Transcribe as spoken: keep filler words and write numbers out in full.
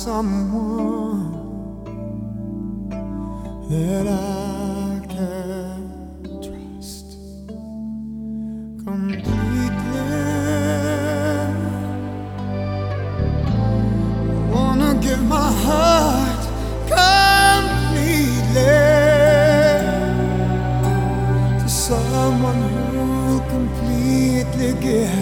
someone that I can trust completely. I wanna give my heart completely to someone who'll completely give